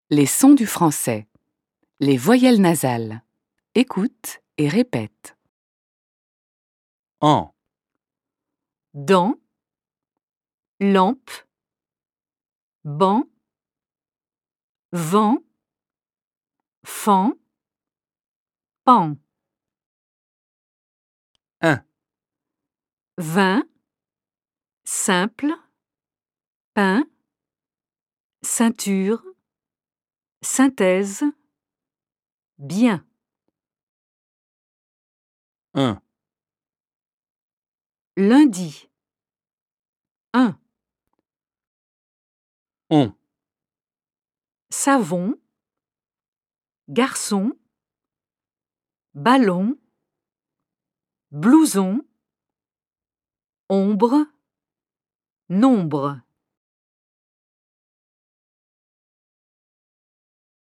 Les sons du français. Les voyelles nasales. Écoute et répète. En, Dent, lampe, banc, vent, fan, pan. un, Vin, simple, pain, ceinture, synthèse, bien. un, Lundi, 1. on, Savon, garçon, ballon, blouson, ombre, nombre.